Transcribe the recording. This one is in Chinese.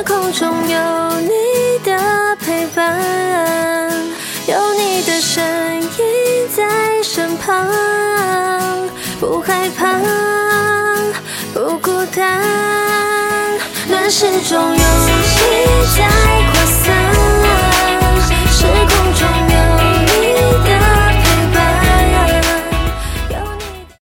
空中有你的陪伴，有你的身影在身旁，不害怕，不孤单，暖始终有你在。